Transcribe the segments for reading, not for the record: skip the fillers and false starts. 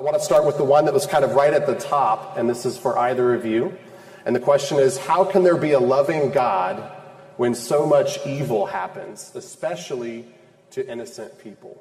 want to start with the one that was kind of right at the top, and this is for either of you. And the question is, how can there be a loving God when so much evil happens, especially to innocent people?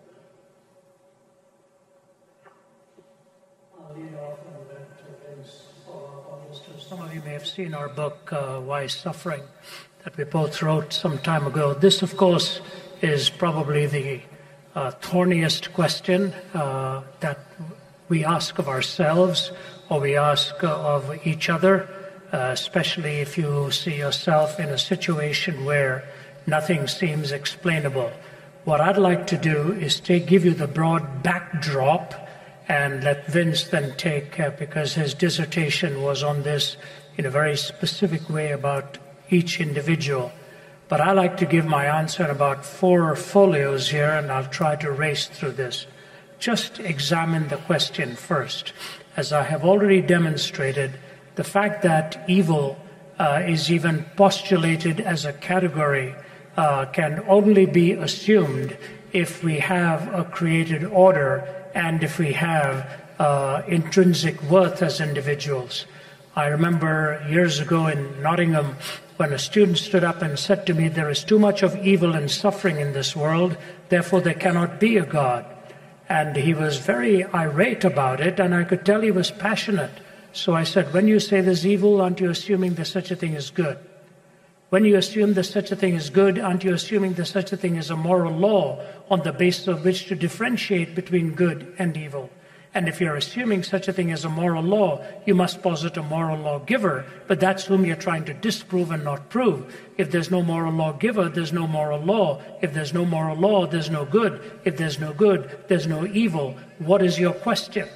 Some of you may have seen our book, Why Suffering, that we both wrote some time ago. This, of course, is probably the thorniest question that we ask of ourselves or we ask of each other, especially if you see yourself in a situation where nothing seems explainable. What I'd like to do is give you the broad backdrop and let Vince then take, because his dissertation was on this in a very specific way about each individual. But I like to give my answer in about 4 folios here, and I'll try to race through this. Just examine the question first. As I have already demonstrated, the fact that evil is even postulated as a category can only be assumed if we have a created order and if we have intrinsic worth as individuals. I remember years ago in Nottingham when a student stood up and said to me, "There is too much of evil and suffering in this world, therefore there cannot be a God." And he was very irate about it, and I could tell he was passionate. So I said, when you say there's evil, aren't you assuming there's such a thing as good? When you assume there's such a thing as good, aren't you assuming there's such a thing as a moral law on the basis of which to differentiate between good and evil? And if you're assuming such a thing as a moral law, you must posit a moral lawgiver, but that's whom you're trying to disprove and not prove. If there's no moral lawgiver, there's no moral law. If there's no moral law, there's no good. If there's no good, there's no evil. What is your question?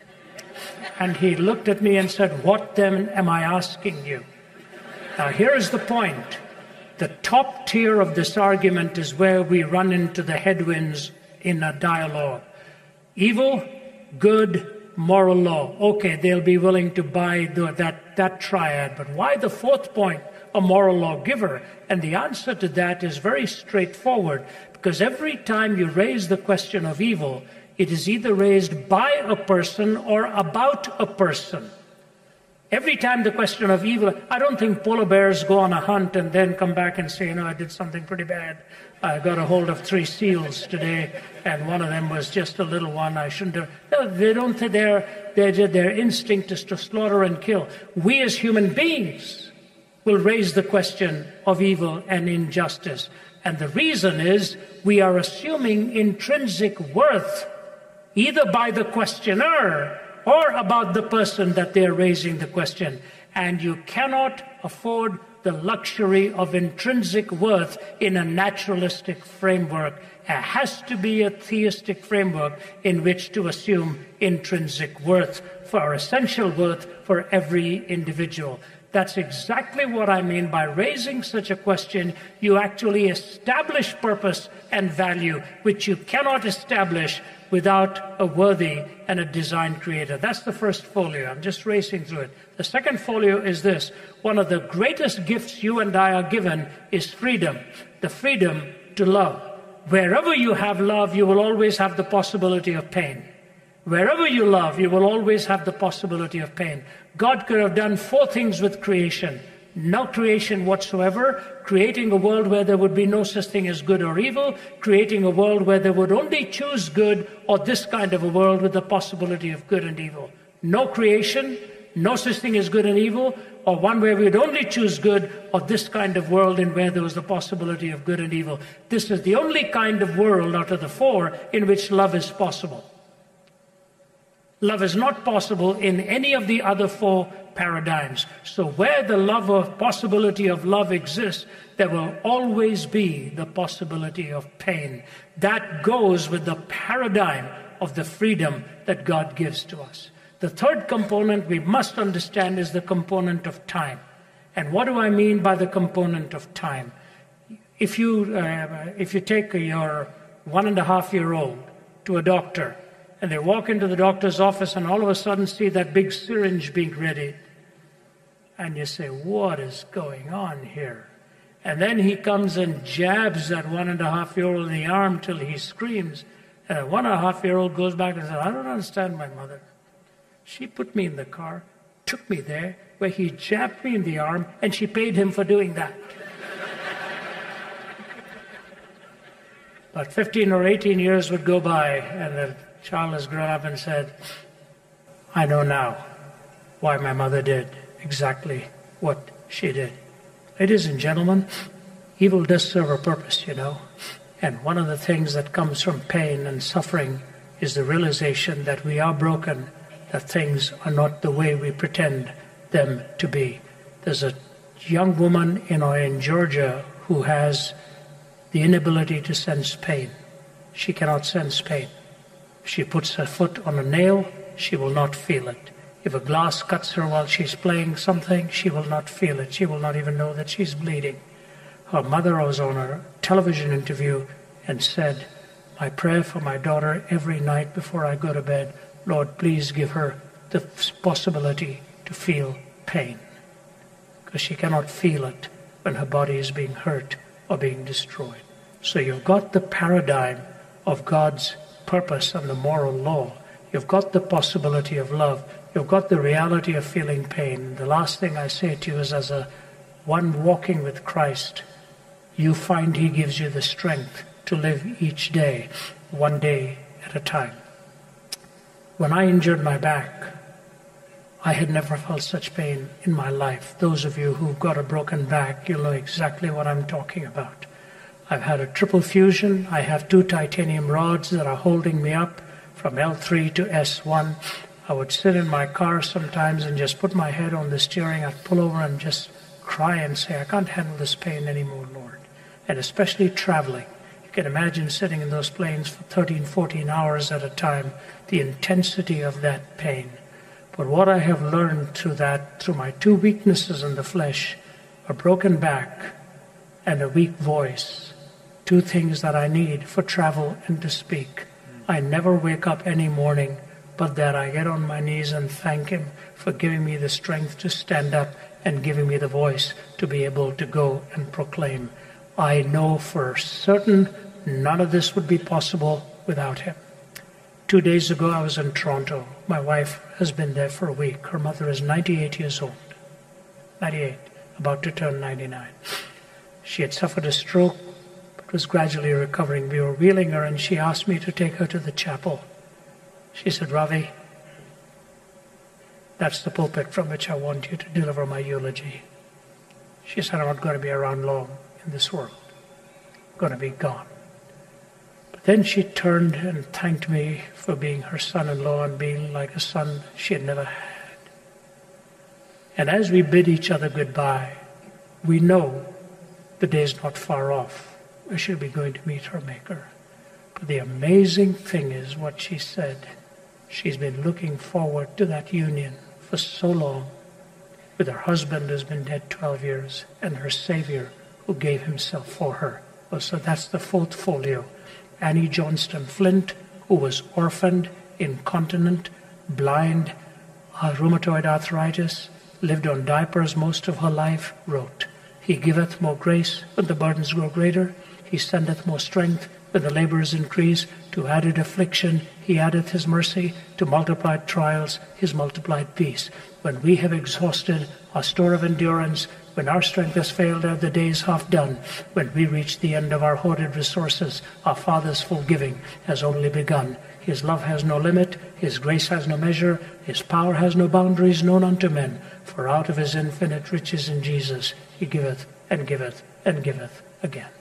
And he looked at me and said, "What then am I asking you?" Now, here is the point. The top tier of this argument is where we run into the headwinds in a dialogue. Evil, good, moral law. Okay, they'll be willing to buy that triad. But why the 4th point, a moral lawgiver? And the answer to that is very straightforward, because every time you raise the question of evil, it is either raised by a person or about a person. Every time the question of evil, I don't think polar bears go on a hunt and then come back and say, I did something pretty bad. I got a hold of 3 seals today, and one of them was just a little one. I shouldn't have. No, they don't. Their instinct is to slaughter and kill. We as human beings will raise the question of evil and injustice. And the reason is we are assuming intrinsic worth, either by the questioner or about the person that they're raising the question. And you cannot afford the luxury of intrinsic worth in a naturalistic framework. There has to be a theistic framework in which to assume intrinsic worth, for essential worth for every individual. That's exactly what I mean by raising such a question. You actually establish purpose and value, which you cannot establish without a worthy and a design creator. That's the first folio. I'm just racing through it. The second folio is this. One of the greatest gifts you and I are given is freedom. The freedom to love. Wherever you have love, you will always have the possibility of pain. Wherever you love, you will always have the possibility of pain. God could have done 4 things with creation. No creation whatsoever, creating a world where there would be no such thing as good or evil, creating a world where they would only choose good, or this kind of a world with the possibility of good and evil. No creation, no such thing as good and evil, or one where we would only choose good, or this kind of world in where there was the possibility of good and evil. This is the only kind of world out of the 4 in which love is possible. Love is not possible in any of the other 4 paradigms. So where the possibility of love exists, there will always be the possibility of pain. That goes with the paradigm of the freedom that God gives to us. The third component we must understand is the component of time. And what do I mean by the component of time? If you take your 1.5-year-old to a doctor, and they walk into the doctor's office and all of a sudden see that big syringe being ready, and you say, what is going on here? And then he comes and jabs that 1.5-year-old in the arm till he screams. And a 1.5-year-old goes back and says, I don't understand, my mother. She put me in the car, took me there, where he jabbed me in the arm, and she paid him for doing that. But 15 or 18 years would go by, and the child has grown up and said, I know now why my mother did exactly what she did. Ladies and gentlemen, evil does serve a purpose, you know. And one of the things that comes from pain and suffering is the realization that we are broken, that things are not the way we pretend them to be. There's a young woman in Georgia who has the inability to sense pain. She cannot sense pain. If she puts her foot on a nail, she will not feel it. If a glass cuts her while she's playing something, she will not feel it. She will not even know that she's bleeding. Her mother was on a television interview and said, my prayer for my daughter every night before I go to bed, Lord, please give her the possibility to feel pain. Because she cannot feel it when her body is being hurt or being destroyed. So you've got the paradigm of God's purpose and the moral law. You've got the possibility of love. You've got the reality of feeling pain. The last thing I say to you is, as one walking with Christ, you find He gives you the strength to live each day, one day at a time. When I injured my back, I had never felt such pain in my life. Those of you who've got a broken back, you'll know exactly what I'm talking about. I've had a triple fusion. I have 2 titanium rods that are holding me up from L3 to S1. I would sit in my car sometimes and just put my head on the steering. I'd pull over and just cry and say, I can't handle this pain anymore, Lord. And especially traveling. You can imagine sitting in those planes for 13, 14 hours at a time, the intensity of that pain. But what I have learned through my 2 weaknesses in the flesh, a broken back and a weak voice, 2 things that I need for travel and to speak. I never wake up any morning but that I get on my knees and thank Him for giving me the strength to stand up and giving me the voice to be able to go and proclaim. I know for certain none of this would be possible without Him. 2 days ago I was in Toronto. My wife has been there for a week. Her mother is 98 years old. 98, about to turn 99. She had suffered a stroke, but was gradually recovering. We were wheeling her and she asked me to take her to the chapel. She said, Ravi, that's the pulpit from which I want you to deliver my eulogy. She said, I'm not going to be around long in this world. I'm going to be gone. But then she turned and thanked me for being her son-in-law and being like a son she had never had. And as we bid each other goodbye, we know the day's not far off where she'll be going to meet her Maker. But the amazing thing is what she said. She's been looking forward to that union for so long with her husband who's been dead 12 years and her Savior who gave Himself for her. Well, so that's the 4th folio. Annie Johnston Flint, who was orphaned, incontinent, blind, rheumatoid arthritis, lived on diapers most of her life, wrote, He giveth more grace when the burdens grow greater. He sendeth more strength when the labors increase. To added affliction, He addeth His mercy. To multiplied trials, His multiplied peace. When we have exhausted our store of endurance, when our strength has failed ere the day is half done, when we reach the end of our hoarded resources, our Father's full giving has only begun. His love has no limit, His grace has no measure, His power has no boundaries known unto men. For out of His infinite riches in Jesus, He giveth and giveth and giveth again.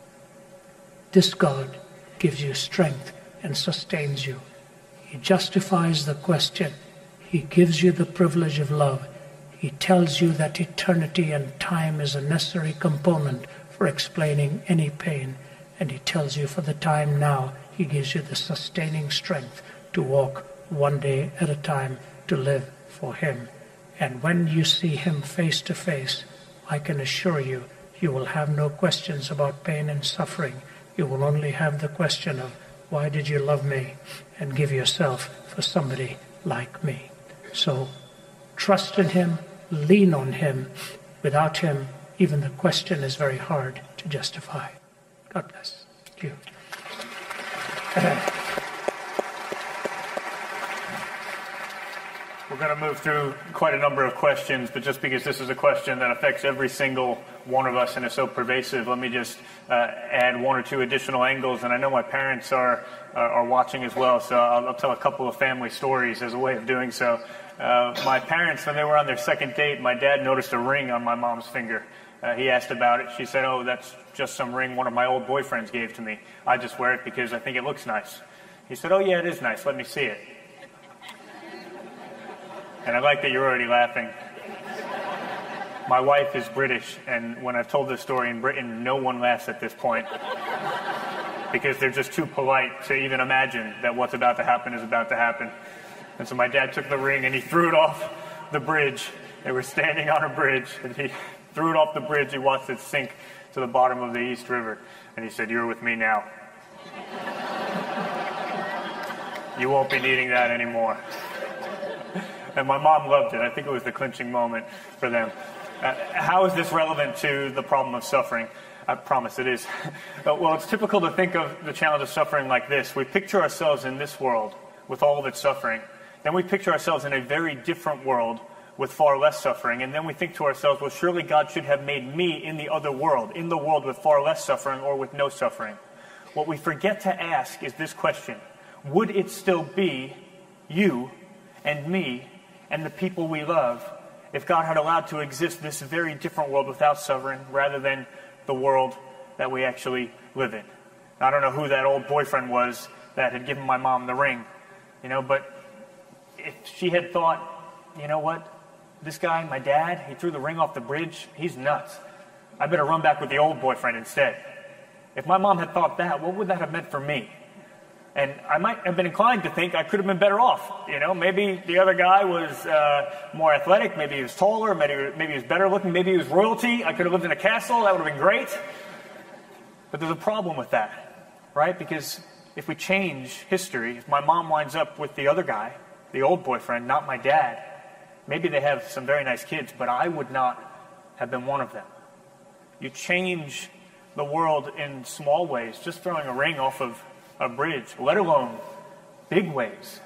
This God gives you strength and sustains you. He justifies the question. He gives you the privilege of love. He tells you that eternity and time is a necessary component for explaining any pain. And He tells you for the time now, He gives you the sustaining strength to walk one day at a time, to live for Him. And when you see Him face to face, I can assure you, you will have no questions about pain and suffering. You will only have the question of, why did you love me and give yourself for somebody like me? So trust in Him, lean on Him. Without Him, even the question is very hard to justify. God bless. Thank you. We're going to move through quite a number of questions, but just because this is a question that affects every single one of us and is so pervasive, let me just add one or two additional angles. And I know my parents are watching as well, so I'll tell a couple of family stories as a way of doing so. My parents, when they were on their second date, my dad noticed a ring on my mom's finger. He asked about it. She said, "Oh, that's just some ring one of my old boyfriends gave to me. I just wear it because I think it looks nice." He said, "Oh, yeah, it is nice. Let me see it." And I like that you're already laughing. My wife is British, and when I've told this story in Britain, no one laughs at this point. Because they're just too polite to even imagine that what's about to happen is about to happen. And so my dad took the ring and he threw it off the bridge. They were standing on a bridge, and he threw it off the bridge. He watched it sink to the bottom of the East River. And he said, "You're with me now. You won't be needing that anymore." And my mom loved it. I think it was the clinching moment for them. How is this relevant to the problem of suffering? I promise it is. Well, it's typical to think of the challenge of suffering like this. We picture ourselves in this world with all of its suffering. Then we picture ourselves in a very different world with far less suffering. And then we think to ourselves, well, surely God should have made me in the other world, in the world with far less suffering or with no suffering. What we forget to ask is this question: would it still be you and me and the people we love if God had allowed to exist this very different world without suffering rather than the world that we actually live in? I don't know who that old boyfriend was that had given my mom the ring, but if she had thought, you know what, this guy, my dad, he threw the ring off the bridge, he's nuts. I better run back with the old boyfriend instead. If my mom had thought that, what would that have meant for me? And I might have been inclined to think I could have been better off. Maybe the other guy was more athletic, maybe he was taller, maybe he was better looking, maybe he was royalty. I could have lived in a castle, that would have been great. But there's a problem with that, right? Because if we change history, if my mom winds up with the other guy, the old boyfriend, not my dad, maybe they have some very nice kids, but I would not have been one of them. You change the world in small ways, just throwing a ring off of a bridge, let alone big ways,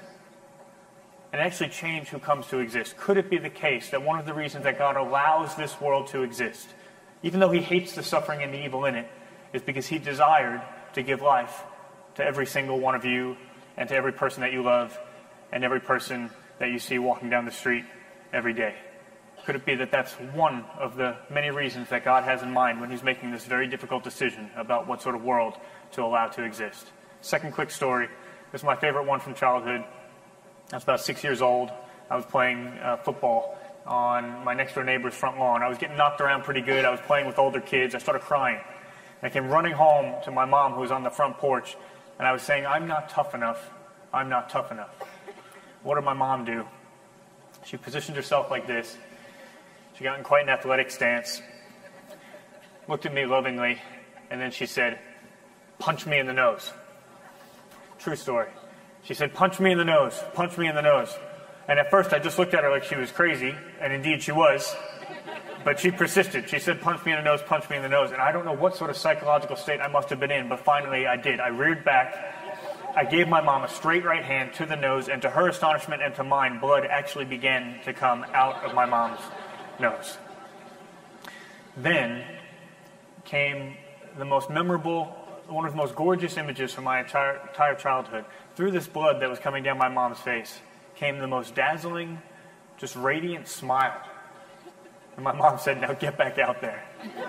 and actually change who comes to exist. Could it be the case that one of the reasons that God allows this world to exist, even though he hates the suffering and the evil in it, is because he desired to give life to every single one of you and to every person that you love and every person that you see walking down the street every day? Could it be that that's one of the many reasons that God has in mind when he's making this very difficult decision about what sort of world to allow to exist? Second quick story. This is my favorite one from childhood. I was about 6 years old. I was playing football on my next door neighbor's front lawn. I was getting knocked around pretty good. I was playing with older kids. I started crying. I came running home to my mom, who was on the front porch, and I was saying, "I'm not tough enough. I'm not tough enough." What did my mom do? She positioned herself like this. She got in quite an athletic stance, looked at me lovingly, and then she said, "Punch me in the nose." True story. She said, "Punch me in the nose, punch me in the nose." And at first I just looked at her like she was crazy, and indeed she was. But she persisted. She said, "Punch me in the nose, punch me in the nose." And I don't know what sort of psychological state I must have been in, but finally I did. I reared back. I gave my mom a straight right hand to the nose, and to her astonishment and to mine, blood actually began to come out of my mom's nose. Then came the most memorable, one of the most gorgeous images from my entire childhood. Through this blood that was coming down my mom's face came the most dazzling, just radiant smile. And my mom said, "Now get back out there."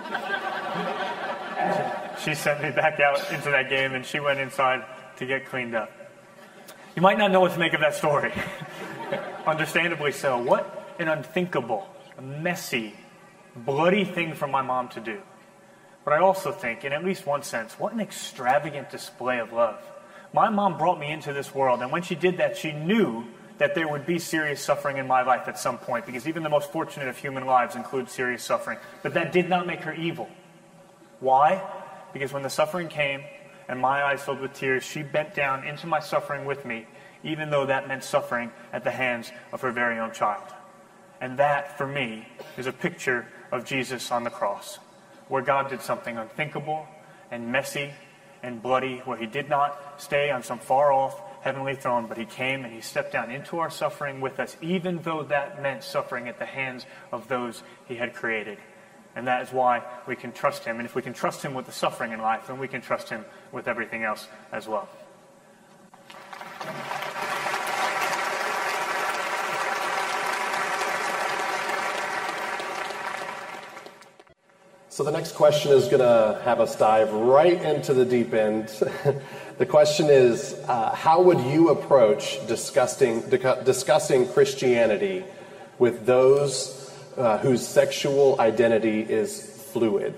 She sent me back out into that game, and she went inside to get cleaned up. You might not know what to make of that story. Understandably so. What an unthinkable, messy, bloody thing for my mom to do. But I also think, in at least one sense, what an extravagant display of love. My mom brought me into this world, and when she did that, she knew that there would be serious suffering in my life at some point, because even the most fortunate of human lives include serious suffering. But that did not make her evil. Why? Because when the suffering came and my eyes filled with tears, she bent down into my suffering with me, even though that meant suffering at the hands of her very own child. And that, for me, is a picture of Jesus on the cross, where God did something unthinkable and messy and bloody, where he did not stay on some far-off heavenly throne, but he came and he stepped down into our suffering with us, even though that meant suffering at the hands of those he had created. And that is why we can trust him. And if we can trust him with the suffering in life, then we can trust him with everything else as well. So the next question is going to have us dive right into the deep end. The question is, how would you approach discussing Christianity with those whose sexual identity is fluid?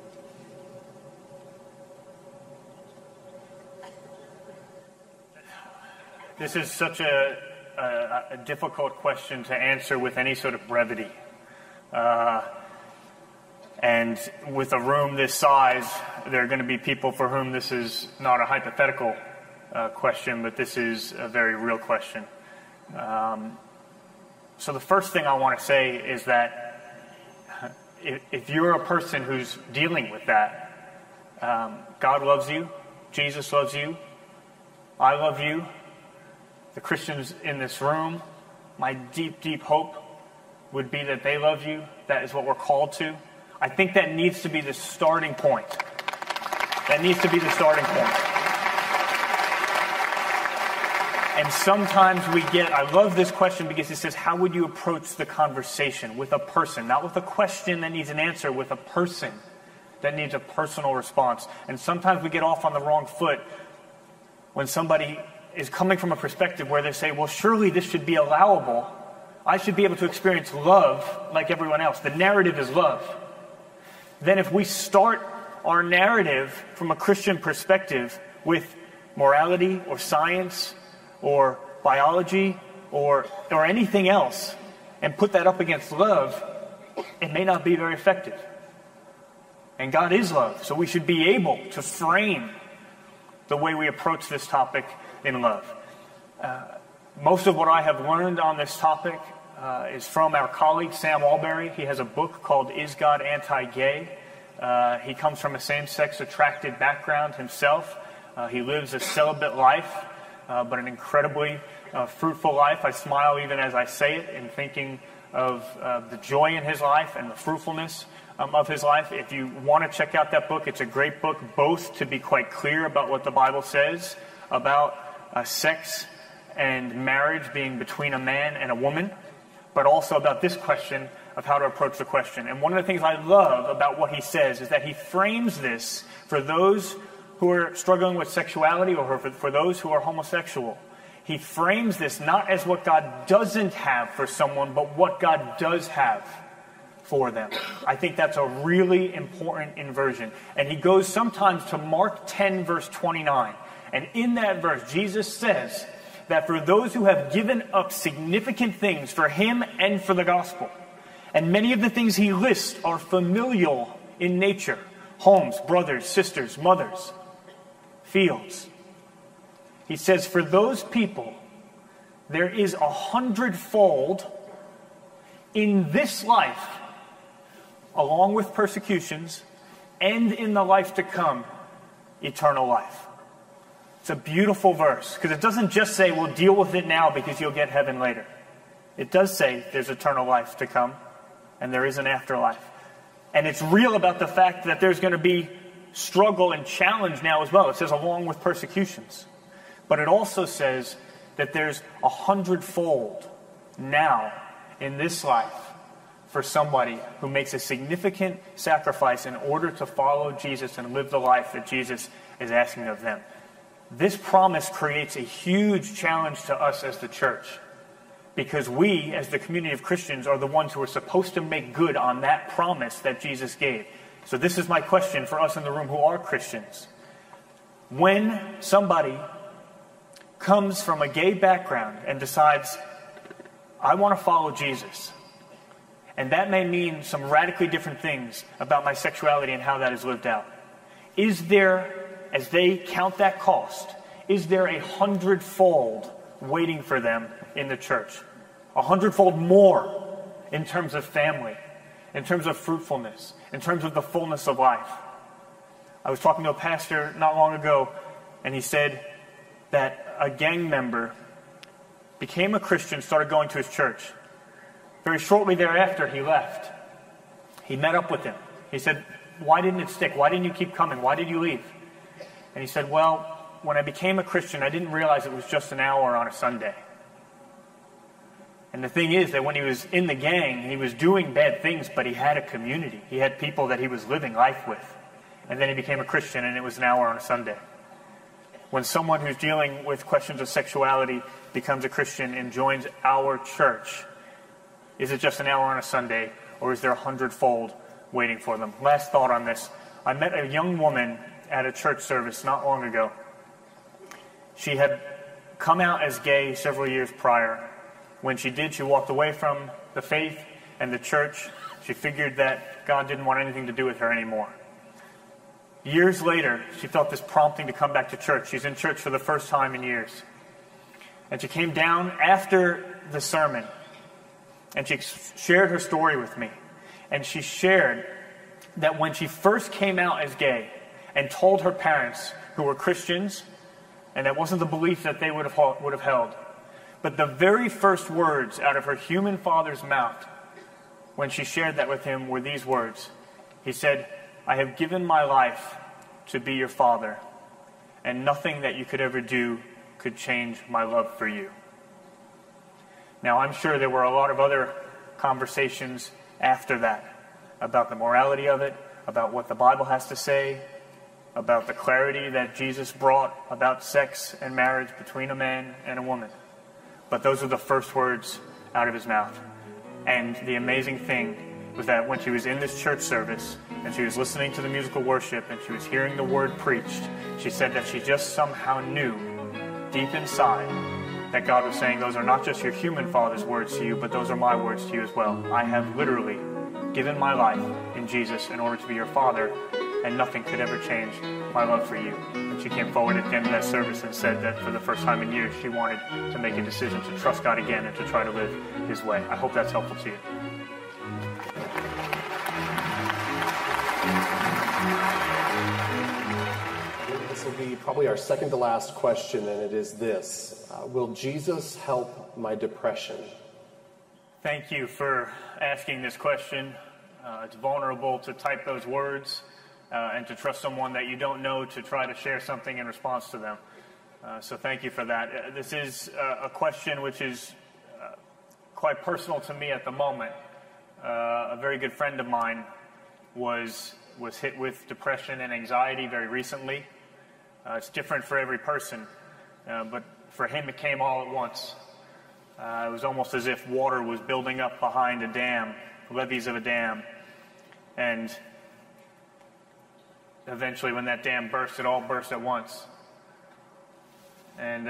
This is such a difficult question to answer with any sort of brevity. And with a room this size, there are going to be people for whom this is not a hypothetical question, but this is a very real question. So the first thing I want to say is that if you're a person who's dealing with that, God loves you, Jesus loves you, I love you, the Christians in this room, my deep, deep hope would be that they love you. That is what we're called to. I think that needs to be the starting point. That needs to be the starting point. And sometimes I love this question because it says, how would you approach the conversation with a person? Not with a question that needs an answer, with a person that needs a personal response. And sometimes we get off on the wrong foot when somebody is coming from a perspective where they say, well, surely this should be allowable. I should be able to experience love like everyone else. The narrative is love. Then if we start our narrative from a Christian perspective with morality or science or biology or anything else and put that up against love, it may not be very effective. And God is love, so we should be able to frame the way we approach this topic in love. Most of what I have learned on this topic is from our colleague Sam Alberry. He has a book called Is God Anti-Gay? He comes from a same-sex attracted background himself. He lives a celibate life, but an incredibly fruitful life. I smile even as I say it in thinking of the joy in his life and the fruitfulness of his life. If you want to check out that book, it's a great book, both to be quite clear about what the Bible says about sex and marriage being between a man and a woman, but also about this question of how to approach the question. And one of the things I love about what he says is that he frames this for those who are struggling with sexuality or for those who are homosexual. He frames this not as what God doesn't have for someone, but what God does have for them. I think that's a really important inversion. And he goes sometimes to Mark 10, verse 29. And in that verse, Jesus says that for those who have given up significant things for him and for the gospel, and many of the things he lists are familial in nature, homes, brothers, sisters, mothers, fields. He says for those people, there is 100-fold in this life, along with persecutions, and in the life to come, eternal life. It's a beautiful verse, because it doesn't just say, well, deal with it now because you'll get heaven later. It does say there's eternal life to come, and there is an afterlife. And it's real about the fact that there's going to be struggle and challenge now as well. It says along with persecutions. But it also says that there's 100-fold now in this life for somebody who makes a significant sacrifice in order to follow Jesus and live the life that Jesus is asking of them. This promise creates a huge challenge to us as the church, because we, as the community of Christians, are the ones who are supposed to make good on that promise that Jesus gave. So this is my question for us in the room who are Christians. When somebody comes from a gay background and decides, I want to follow Jesus, and that may mean some radically different things about my sexuality and how that is lived out, is there, as they count that cost, is there 100-fold waiting for them in the church? 100-fold more in terms of family, in terms of fruitfulness, in terms of the fullness of life. I was talking to a pastor not long ago, and he said that a gang member became a Christian, started going to his church. Very shortly thereafter, he left. He met up with him. He said, "Why didn't it stick? Why didn't you keep coming? Why did you leave?" And he said, "Well, when I became a Christian, I didn't realize it was just an hour on a Sunday." And the thing is that when he was in the gang, he was doing bad things, but he had a community. He had people that he was living life with. And then he became a Christian, and it was an hour on a Sunday. When someone who's dealing with questions of sexuality becomes a Christian and joins our church, is it just an hour on a Sunday, or is there 100-fold waiting for them? Last thought on this. I met a young woman at a church service not long ago. She had come out as gay several years prior. When she did, she walked away from the faith and the church. She figured that God didn't want anything to do with her anymore. Years later, she felt this prompting to come back to church. She's in church for the first time in years. And she came down after the sermon, and she shared her story with me. And she shared that when she first came out as gay and told her parents, who were Christians, and that wasn't the belief that they would have held, but the very first words out of her human father's mouth when she shared that with him were these words. He said, "I have given my life to be your father, and nothing that you could ever do could change my love for you." Now, I'm sure there were a lot of other conversations after that about the morality of it, about what the Bible has to say, about the clarity that Jesus brought about sex and marriage between a man and a woman. But those were the first words out of his mouth. And the amazing thing was that when she was in this church service and she was listening to the musical worship and she was hearing the word preached, she said that she just somehow knew deep inside that God was saying, those are not just your human father's words to you, but those are my words to you as well. I have literally given my life in Jesus in order to be your father, and nothing could ever change my love for you. And she came forward at the end of that service and said that for the first time in years, she wanted to make a decision to trust God again and to try to live his way. I hope that's helpful to you. This will be probably our second to last question, and it is this. Will Jesus help my depression? Thank you for asking this question. It's vulnerable to type those words and to trust someone that you don't know to try to share something in response to them. So thank you for that. This is a question which is quite personal to me at the moment. A very good friend of mine was hit with depression and anxiety very recently. It's different for every person, but for him it came all at once. It was almost as if water was building up behind a dam, levees of a dam, and eventually when that dam burst, it all burst at once. And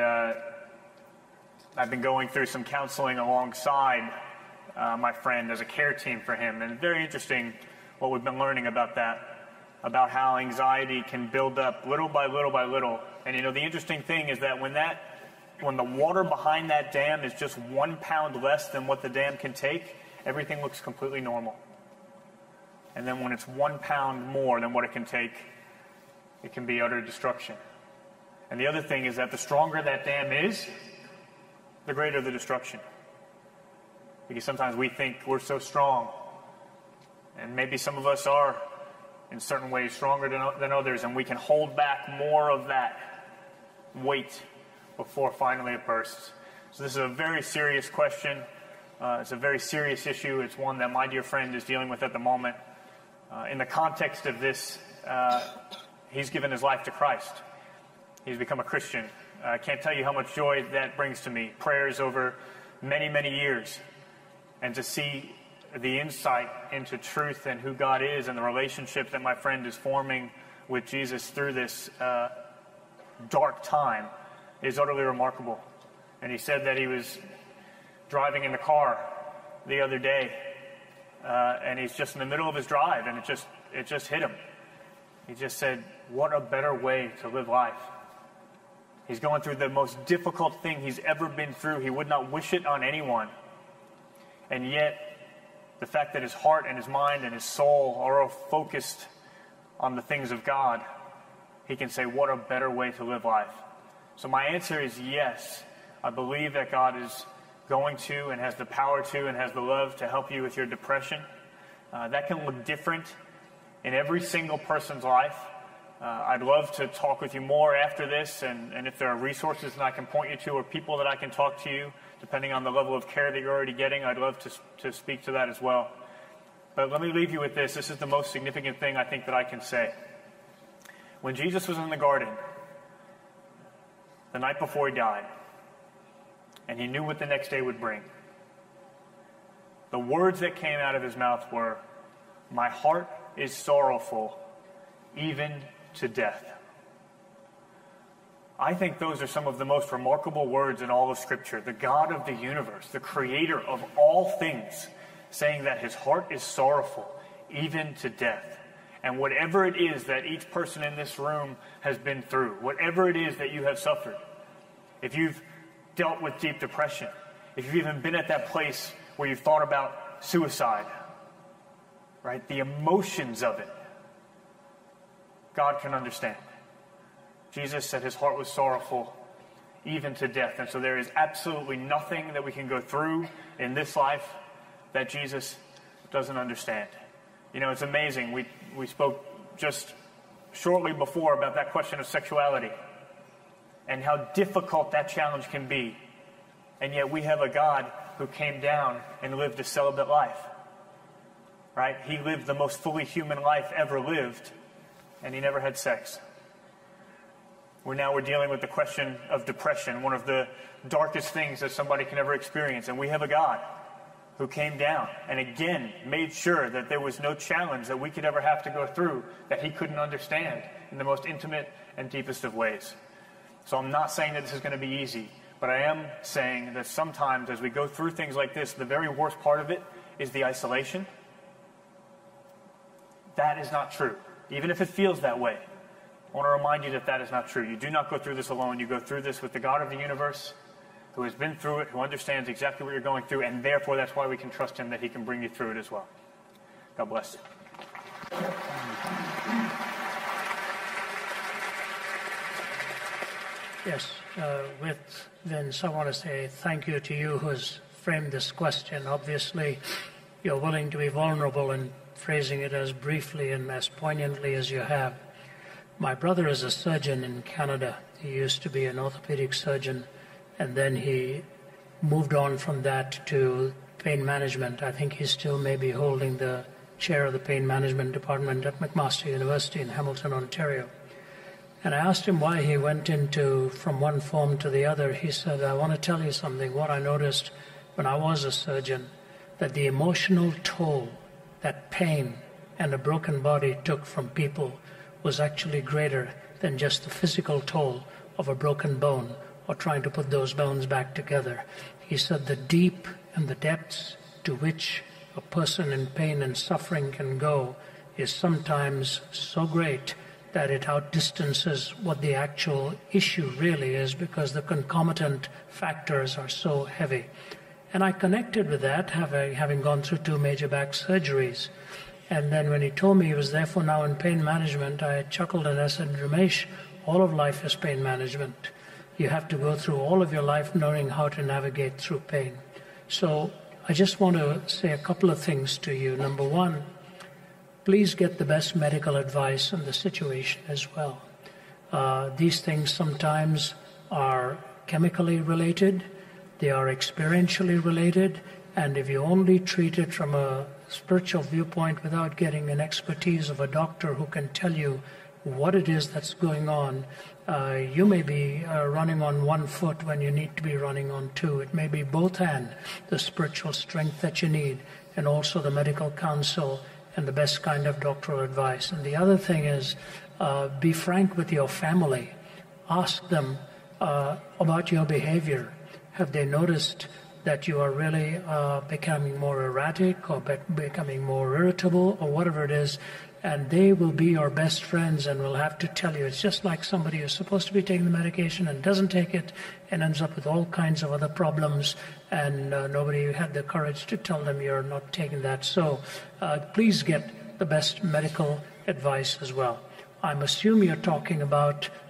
I've been going through some counseling alongside my friend as a care team for him, and very interesting what we've been learning about that, about how anxiety can build up little by little by little. And the interesting thing is that when the water behind that dam is just 1 pound less than what the dam can take, everything looks completely normal. And then when it's 1 pound more than what it can take, it can be utter destruction. And the other thing is that the stronger that dam is, the greater the destruction. Because sometimes we think we're so strong, and maybe some of us are in certain ways stronger than others, and we can hold back more of that weight before finally it bursts. So this is a very serious question. It's a very serious issue. It's one that my dear friend is dealing with at the moment. In the context of this, he's given his life to Christ. He's become a Christian. I can't tell you how much joy that brings to me. Prayers over many, many years. And to see the insight into truth and who God is and the relationship that my friend is forming with Jesus through this dark time is utterly remarkable. And he said that he was driving in the car the other day, and he's just in the middle of his drive, and it just hit him. He just said, what a better way to live life. He's going through the most difficult thing he's ever been through. He would not wish it on anyone. And yet, the fact that his heart and his mind and his soul are all focused on the things of God, he can say, what a better way to live life. So my answer is yes. I believe that God is going to and has the power to and has the love to help you with your depression. That can look different in every single person's life. I'd love to talk with you more after this, and if there are resources that I can point you to or people that I can talk to you, depending on the level of care that you're already getting, I'd love to speak to that as well. But let me leave you with this. This is the most significant thing I think that I can say. When Jesus was in the garden, the night before he died, and he knew what the next day would bring, the words that came out of his mouth were, "My heart is sorrowful, even to death." I think those are some of the most remarkable words in all of Scripture. The God of the universe, the creator of all things, saying that his heart is sorrowful, even to death. And whatever it is that each person in this room has been through, whatever it is that you have suffered, if you've dealt with deep depression, if you've even been at that place where you've thought about suicide, right? The emotions of it, God can understand. Jesus said his heart was sorrowful, even to death. And so there is absolutely nothing that we can go through in this life that Jesus doesn't understand. You know, it's amazing. We spoke just shortly before about that question of sexuality and how difficult that challenge can be. And yet we have a God who came down and lived a celibate life. Right? He lived the most fully human life ever lived, and he never had sex. We're dealing with the question of depression, one of the darkest things that somebody can ever experience. And we have a God who came down and again made sure that there was no challenge that we could ever have to go through that he couldn't understand in the most intimate and deepest of ways. So I'm not saying that this is going to be easy, but I am saying that sometimes as we go through things like this, the very worst part of it is the isolation. That is not true, even if it feels that way. I want to remind you that that is not true. You do not go through this alone. You go through this with the God of the universe, who has been through it, who understands exactly what you're going through, and therefore that's why we can trust him that he can bring you through it as well. God bless you. Yes, with Vince, I want to say thank you to you who has framed this question. Obviously, you're willing to be vulnerable in phrasing it as briefly and as poignantly as you have. My brother is a surgeon in Canada. He used to be an orthopedic surgeon, and then he moved on from that to pain management. I think he's still maybe holding the chair of the pain management department at McMaster University in Hamilton, Ontario. And I asked him why he went from one form to the other. He said, I want to tell you something. What I noticed when I was a surgeon, that the emotional toll that pain and a broken body took from people was actually greater than just the physical toll of a broken bone or trying to put those bones back together. He said the deep and the depths to which a person in pain and suffering can go is sometimes so great that it outdistances what the actual issue really is, because the concomitant factors are so heavy. And I connected with that, having gone through 2 major back surgeries. And then when he told me he was therefore now in pain management, I chuckled and I said, Ramesh, all of life is pain management. You have to go through all of your life knowing how to navigate through pain. So I just want to say a couple of things to you. Number one, please get the best medical advice on the situation as well. These things sometimes are chemically related, they are experientially related, and if you only treat it from a spiritual viewpoint without getting an expertise of a doctor who can tell you what it is that's going on, you may be running on one foot when you need to be running on two. It may be both hands, the spiritual strength that you need, and also the medical counsel and the best kind of doctoral advice. And the other thing is, be frank with your family. Ask them about your behavior. Have they noticed that you are really becoming more erratic or becoming more irritable or whatever it is? And they will be your best friends and will have to tell you. It's just like somebody who's supposed to be taking the medication and doesn't take it and ends up with all kinds of other problems, and nobody had the courage to tell them you're not taking that. So please get the best medical advice as well. I'm assuming you're talking about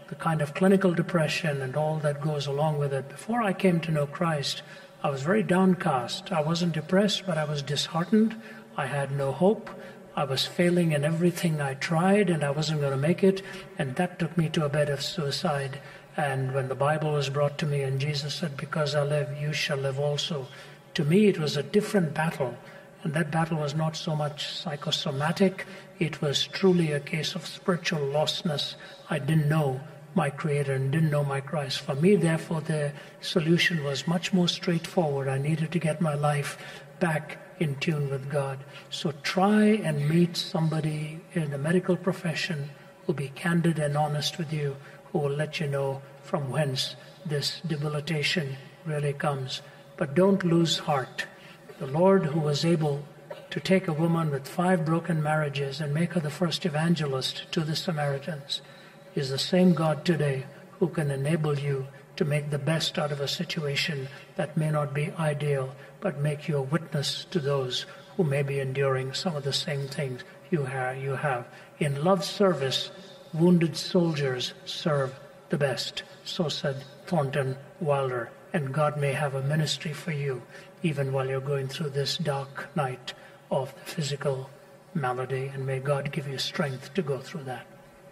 the kind of clinical depression and all that goes along with it. Before I came to know Christ, I was very downcast. I wasn't depressed, but I was disheartened. I had no hope. I was failing in everything I tried, and I wasn't going to make it. And that took me to a bed of suicide. And when the Bible was brought to me and Jesus said, "Because I live, you shall live also," to me it was a different battle. And that battle was not so much psychosomatic. It was truly a case of spiritual lostness. I didn't know my Creator and didn't know my Christ. For me, therefore, the solution was much more straightforward. I needed to get my life back in tune with God. So try and meet somebody in the medical profession who will be candid and honest with you, who will let you know from whence this debilitation really comes. But don't lose heart. The Lord, who was able to take a woman with 5 broken marriages and make her the first evangelist to the Samaritans, is the same God today who can enable you to make the best out of a situation that may not be ideal, but make you a witness to those who may be enduring some of the same things you have. In love service, wounded soldiers serve the best. So said Thornton Wilder. And God may have a ministry for you even while you're going through this dark night of the physical malady. And may God give you strength to go through that.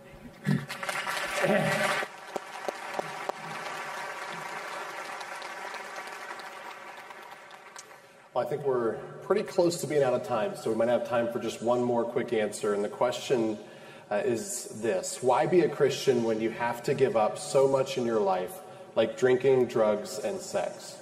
Well, I think we're pretty close to being out of time, so we might have time for just one more quick answer. And the question is this: why be a Christian when you have to give up so much in your life, like drinking, drugs, and sex?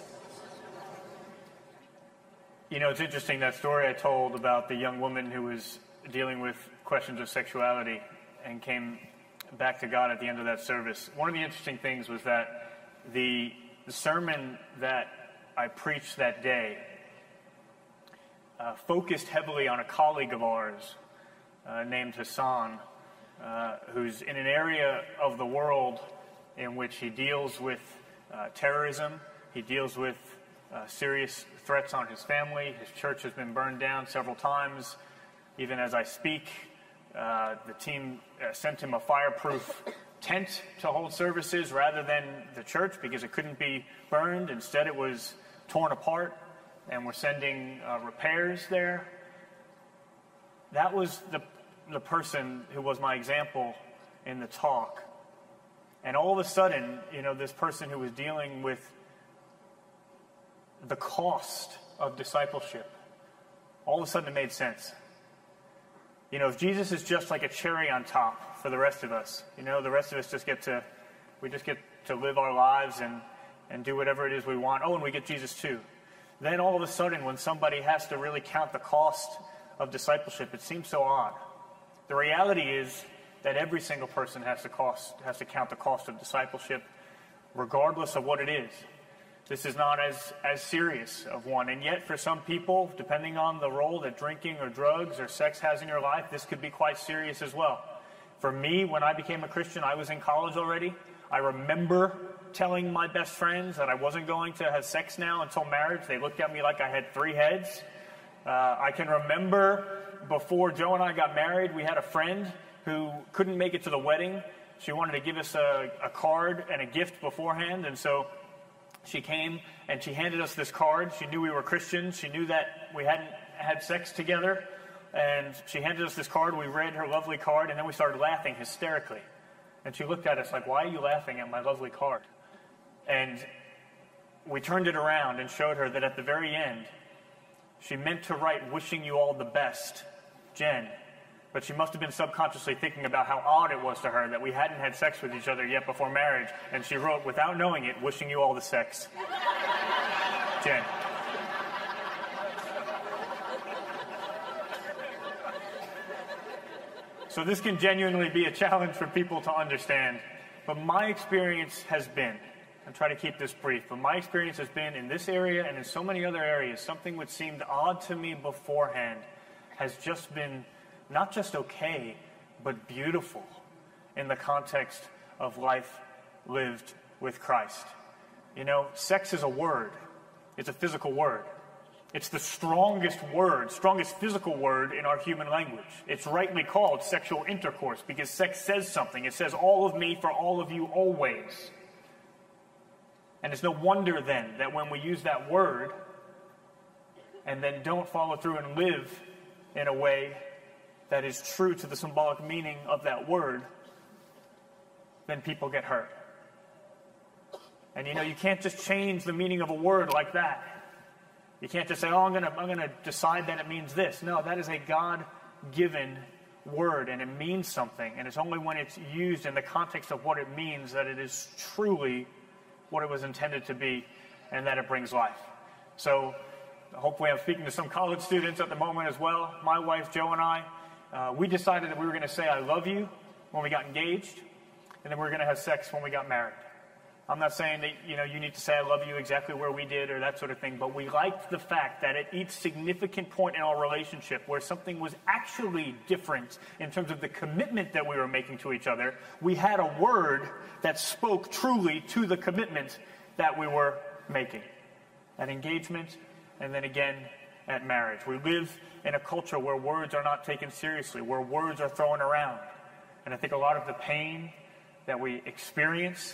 You know, it's interesting, that story I told about the young woman who was dealing with questions of sexuality and came back to God at the end of that service. One of the interesting things was that the sermon that I preached that day focused heavily on a colleague of ours named Hassan, who's in an area of the world in which he deals with terrorism. He deals with serious threats on his family. His church has been burned down several times. Even as I speak, the team sent him a fireproof tent to hold services rather than the church because it couldn't be burned. Instead, it was torn apart, and we're sending repairs there. That was the person who was my example in the talk. And all of a sudden, you know, this person who was dealing with the cost of discipleship, all of a sudden it made sense. You know, if Jesus is just like a cherry on top for the rest of us, you know, the rest of us just get to live our lives and do whatever it is we want. Oh, and we get Jesus too. Then all of a sudden, when somebody has to really count the cost of discipleship, it seems so odd. The reality is that every single person has to count the cost of discipleship, regardless of what it is. This is not as serious of one. And yet, for some people, depending on the role that drinking or drugs or sex has in your life, this could be quite serious as well. For me, when I became a Christian, I was in college already. I remember telling my best friends that I wasn't going to have sex now until marriage. They looked at me like I had 3 heads. I can remember before Joe and I got married, we had a friend who couldn't make it to the wedding. She wanted to give us a card and a gift beforehand, and so she came and she handed us this card. She knew we were Christians. She knew that we hadn't had sex together, and she handed us this card. We read her lovely card, and then we started laughing hysterically. And she looked at us like, "Why are you laughing at my lovely card?" And we turned it around and showed her that at the very end, she meant to write, "Wishing you all the best, Jen." But she must have been subconsciously thinking about how odd it was to her that we hadn't had sex with each other yet before marriage. And she wrote, without knowing it, "Wishing you all the sex, Jen." So this can genuinely be a challenge for people to understand. But my experience has been, and try to keep this brief, but my experience has been in this area and in so many other areas, something which seemed odd to me beforehand has just been not just okay, but beautiful in the context of life lived with Christ. You know, sex is a word. It's a physical word. It's the strongest word, strongest physical word in our human language. It's rightly called sexual intercourse because sex says something. It says all of me for all of you always. And it's no wonder then that when we use that word and then don't follow through and live in a way that is true to the symbolic meaning of that word, then people get hurt. And you can't just change the meaning of a word like that. You can't just say, I'm gonna decide that it means this. No, that is a God-given word, and it means something. And it's only when it's used in the context of what it means that it is truly what it was intended to be, and that it brings life. So hopefully I'm speaking to some college students at the moment as well. My wife, Jo, and I, we decided that we were going to say I love you when we got engaged, and then we were going to have sex when we got married. I'm not saying that, you need to say I love you exactly where we did or that sort of thing, but we liked the fact that at each significant point in our relationship where something was actually different in terms of the commitment that we were making to each other, we had a word that spoke truly to the commitment that we were making. At engagement, and then again at marriage. We live in a culture where words are not taken seriously, where words are thrown around. And I think a lot of the pain that we experience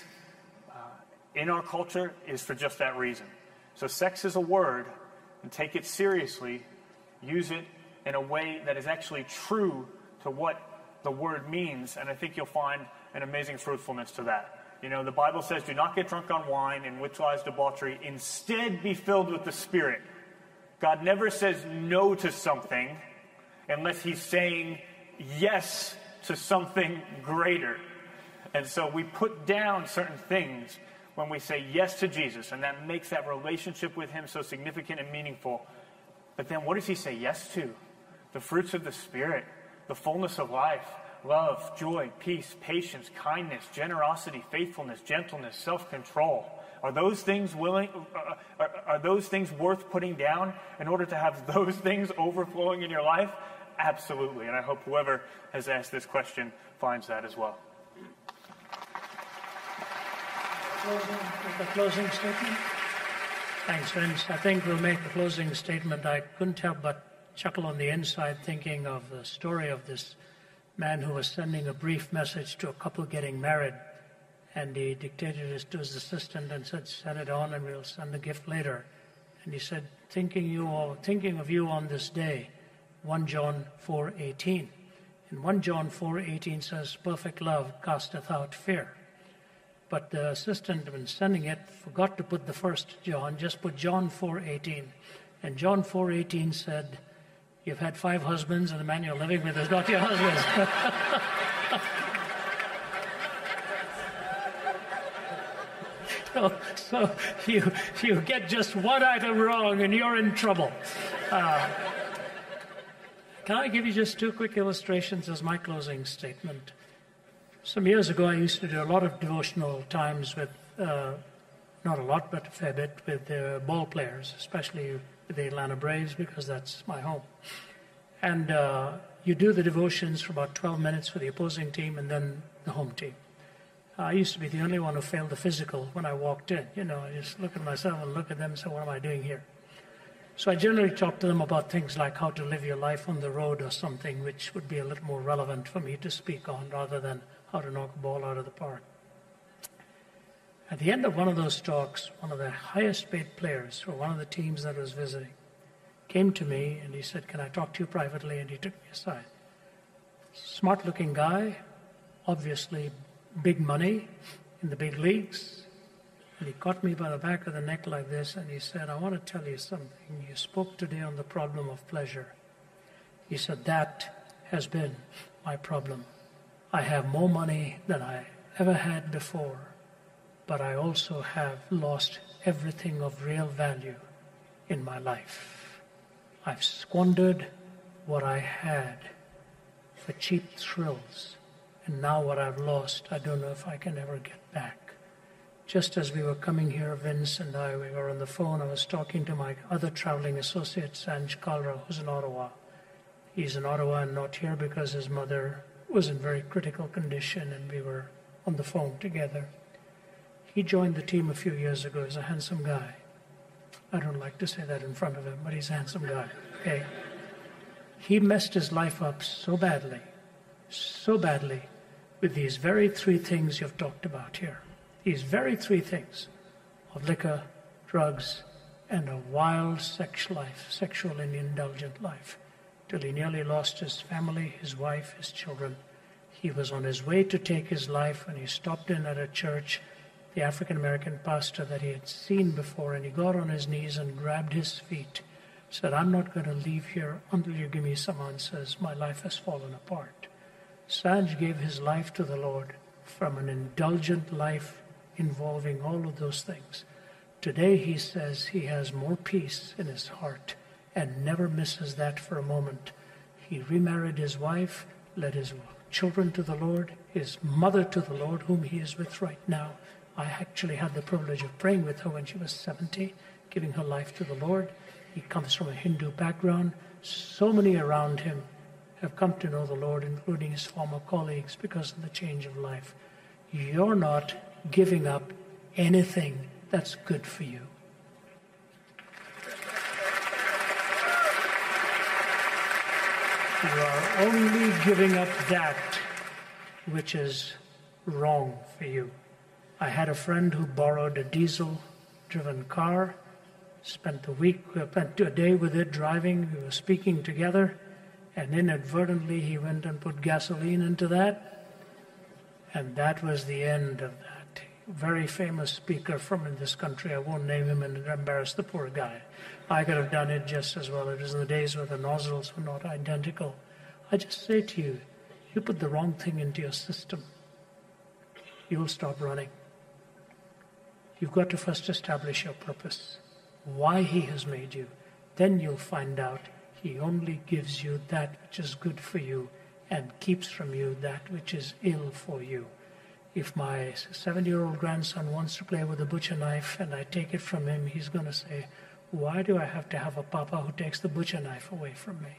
in our culture is for just that reason. So sex is a word, and take it seriously. Use it in a way that is actually true to what the word means, and I think you'll find an amazing fruitfulness to that. The Bible says, do not get drunk on wine, in which lies debauchery. Instead, be filled with the Spirit. God never says no to something unless he's saying yes to something greater. And so we put down certain things when we say yes to Jesus, and that makes that relationship with him so significant and meaningful. But then what does he say yes to? The fruits of the Spirit, the fullness of life, love, joy, peace, patience, kindness, generosity, faithfulness, gentleness, self-control. Are those things are those things worth putting down in order to have those things overflowing in your life? Absolutely. And I hope whoever has asked this question finds that as well. The closing statement. Thanks, Vince. I think we'll make the closing statement. I couldn't help but chuckle on the inside thinking of the story of this man who was sending a brief message to a couple getting married, and he dictated it to his assistant and said, send it on and we'll send the gift later. And he said, thinking of you on this day, 1 John 4:18. And 1 John 4:18 says, perfect love casteth out fear. But the assistant, when sending it, forgot to put the first John, just put John 4:18. And John 4:18 said, you've had 5 husbands, and the man you're living with is not your husband. So you get just one item wrong, and you're in trouble. Can I give you just 2 quick illustrations as my closing statement? Some years ago, I used to do a lot of devotional times with, not a lot, but a fair bit, with ball players, especially with the Atlanta Braves, because that's my home. And you do the devotions for about 12 minutes for the opposing team and then the home team. I used to be the only one who failed the physical when I walked in. I just look at myself and look at them and say, what am I doing here? So I generally talk to them about things like how to live your life on the road or something, which would be a little more relevant for me to speak on rather than how to knock a ball out of the park. At the end of one of those talks, one of the highest paid players for one of the teams that I was visiting came to me and he said, can I talk to you privately? And he took me aside. Smart looking guy, obviously big money in the big leagues. And he caught me by the back of the neck like this and he said, I want to tell you something. You spoke today on the problem of pleasure. He said, that has been my problem. I have more money than I ever had before, but I also have lost everything of real value in my life. I've squandered what I had for cheap thrills, and now what I've lost, I don't know if I can ever get back. Just as we were coming here, Vince and I, we were on the phone, I was talking to my other traveling associate, Sanj Kalra, who's in Ottawa. He's in Ottawa and not here because his mother was in very critical condition, and we were on the phone together. He joined the team a few years ago. He's a handsome guy. I don't like to say that in front of him, but he's a handsome guy, okay? He messed his life up so badly with these very three things you've talked about here. These very three things of liquor, drugs, and a wild sexually indulgent life, till he nearly lost his family, his wife, his children. He was on his way to take his life when he stopped in at a church, the African-American pastor that he had seen before, and he got on his knees and grabbed his feet, said, "I'm not going to leave here until you give me some answers. My life has fallen apart." Saj gave his life to the Lord from an indulgent life involving all of those things. Today he says he has more peace in his heart and never misses that for a moment. He remarried his wife, led his children to the Lord, his mother to the Lord, whom he is with right now. I actually had the privilege of praying with her when she was 70, giving her life to the Lord. He comes from a Hindu background. So many around him have come to know the Lord, including his former colleagues, because of the change of life. You're not giving up anything that's good for you. You are only giving up that which is wrong for you. I had a friend who borrowed a diesel-driven car, spent a day with it driving. We were speaking together, and inadvertently he went and put gasoline into that, and that was the end of that. Very famous speaker from in this country, I won't name him and embarrass the poor guy. I could have done it just as well. It was in the days where the nozzles were not identical. I just say to you, you put the wrong thing into your system, you will stop running. You've got to first establish your purpose, why he has made you. Then you'll find out he only gives you that which is good for you and keeps from you that which is ill for you. If my 7-year-old grandson wants to play with a butcher knife and I take it from him, he's going to say, "Why do I have to have a papa who takes the butcher knife away from me?"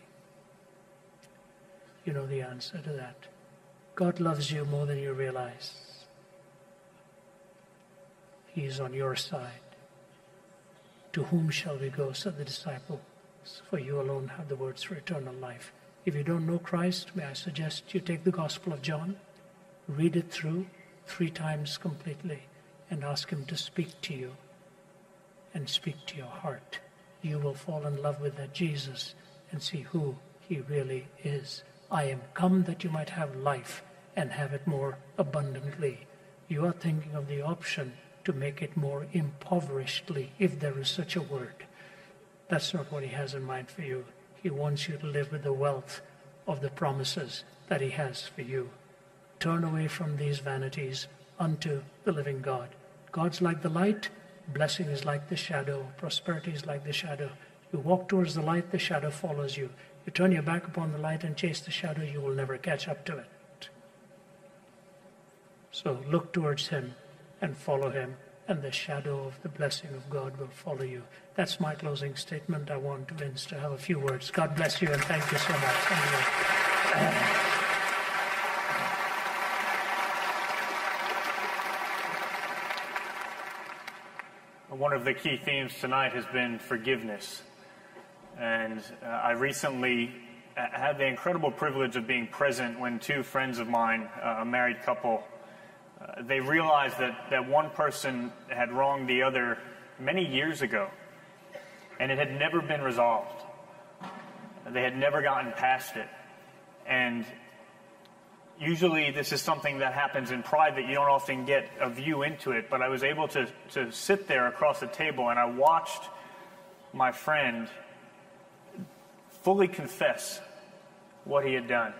You know the answer to that. God loves you more than you realize. He is on your side. To whom shall we go, said the disciple? For you alone have the words for eternal life. If you don't know Christ, may I suggest you take the Gospel of John, read it through 3 times completely, and ask him to speak to you and speak to your heart. You will fall in love with that Jesus and see who he really is. I am come that you might have life and have it more abundantly. You are thinking of the option to make it more impoverishedly, if there is such a word. That's not what he has in mind for you. He wants you to live with the wealth of the promises that he has for you. Turn away from these vanities unto the living God. God's like the light, blessing is like the shadow, prosperity is like the shadow. You walk towards the light, the shadow follows you. You turn your back upon the light and chase the shadow, you will never catch up to it. So look towards him and follow him, and the shadow of the blessing of God will follow you. That's my closing statement. I want Vince to have a few words. God bless you, and thank you so much. One of the key themes tonight has been forgiveness. And I recently had the incredible privilege of being present when 2 friends of mine, a married couple, they realized that one person had wronged the other many years ago, and it had never been resolved. They had never gotten past it. And usually this is something that happens in private. You don't often get a view into it, but I was able to sit there across the table, and I watched my friend fully confess what he had done.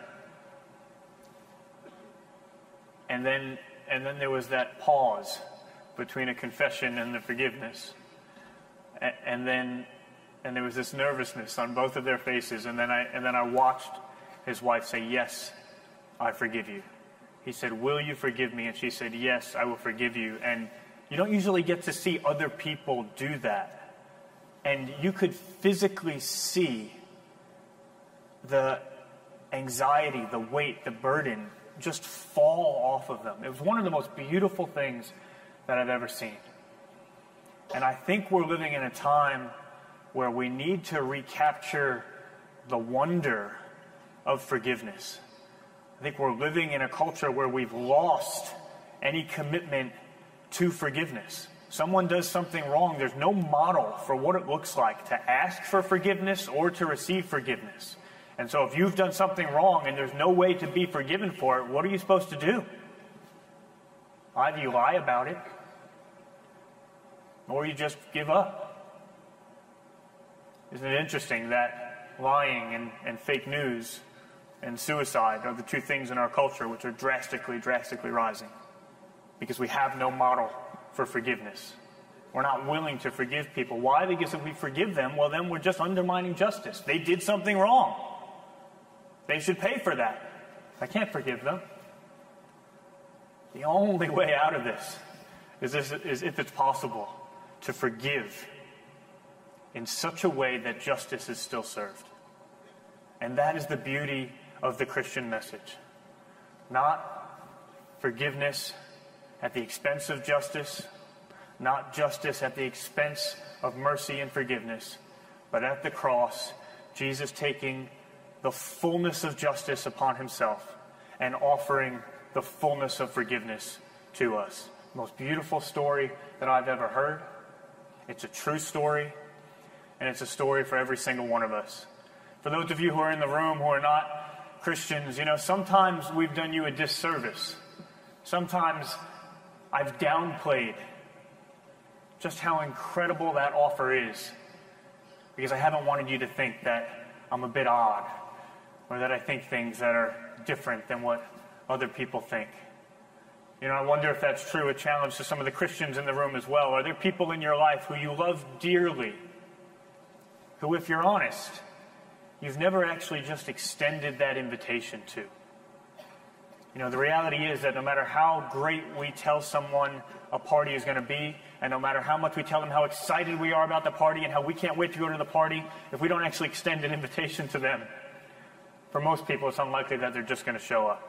And then there was that pause between a confession and the forgiveness. And there was this nervousness on both of their faces. And then I watched his wife say, "Yes, I forgive you." He said, "Will you forgive me?" And she said, "Yes, I will forgive you." And you don't usually get to see other people do that. And you could physically see the anxiety, the weight, the burden just fall off of them. It was one of the most beautiful things that I've ever seen. And I think we're living in a time where we need to recapture the wonder of forgiveness. I think we're living in a culture where we've lost any commitment to forgiveness. Someone does something wrong, there's no model for what it looks like to ask for forgiveness or to receive forgiveness. And so if you've done something wrong and there's no way to be forgiven for it, what are you supposed to do? Either you lie about it, or you just give up. Isn't it interesting that lying and fake news and suicide are the two things in our culture which are drastically rising? Because we have no model for forgiveness. We're not willing to forgive people. Why? Because if we forgive them, well, then we're just undermining justice. They did something wrong. They should pay for that. I can't forgive them. The only way out of this is if it's possible to forgive in such a way that justice is still served. And that is the beauty of the Christian message. Not forgiveness at the expense of justice, not justice at the expense of mercy and forgiveness, but at the cross, Jesus taking the fullness of justice upon himself and offering the fullness of forgiveness to us. The most beautiful story that I've ever heard. It's a true story, and it's a story for every single one of us. For those of you who are in the room who are not Christians, sometimes we've done you a disservice. Sometimes I've downplayed just how incredible that offer is, because I haven't wanted you to think that I'm a bit odd, or that I think things that are different than what other people think. I wonder if that's true, a challenge to some of the Christians in the room as well. Are there people in your life who you love dearly, who, if you're honest, you've never actually just extended that invitation to? The reality is that no matter how great we tell someone a party is going to be, and no matter how much we tell them how excited we are about the party and how we can't wait to go to the party, if we don't actually extend an invitation to them, for most people it's unlikely that they're just going to show up.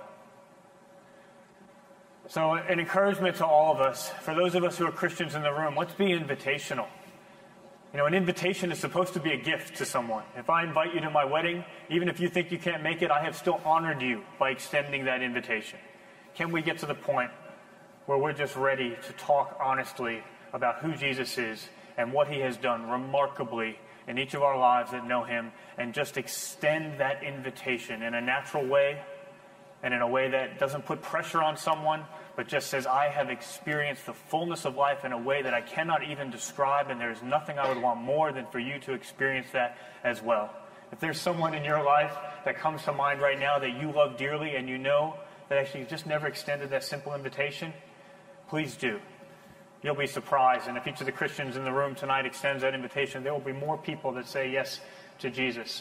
So an encouragement to all of us, for those of us who are Christians in the room, let's be invitational. An invitation is supposed to be a gift to someone. If I invite you to my wedding, even if you think you can't make it, I have still honored you by extending that invitation. Can we get to the point where we're just ready to talk honestly about who Jesus is and what he has done remarkably in each of our lives that know him, and just extend that invitation in a natural way and in a way that doesn't put pressure on someone, but just says, I have experienced the fullness of life in a way that I cannot even describe, and there's nothing I would want more than for you to experience that as well. If there's someone in your life that comes to mind right now that you love dearly and you know that actually you've just never extended that simple invitation, please do. You'll be surprised, and if each of the Christians in the room tonight extends that invitation, there will be more people that say yes to Jesus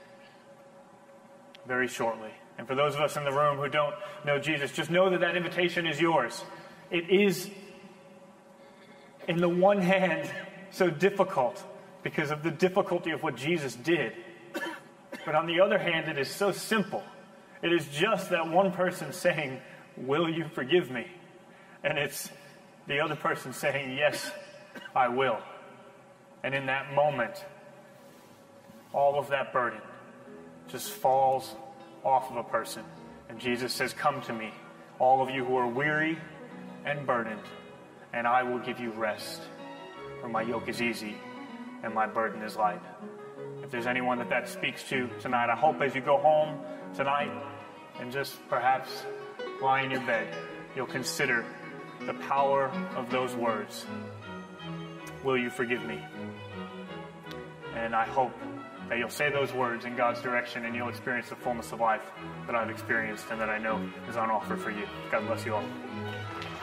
very shortly. And for those of us in the room who don't know Jesus, just know that that invitation is yours. It is, in the one hand, so difficult because of the difficulty of what Jesus did. But on the other hand, it is so simple. It is just that one person saying, will you forgive me? And it's the other person saying, yes, I will. And in that moment, all of that burden just falls off of a person. And Jesus says, come to me, all of you who are weary and burdened, and I will give you rest. For my yoke is easy and my burden is light. If there's anyone that speaks to tonight, I hope as you go home tonight and just perhaps lie in your bed, you'll consider the power of those words. Will you forgive me? And I hope that you'll say those words in God's direction and you'll experience the fullness of life that I've experienced and that I know is on offer for you. God bless you all.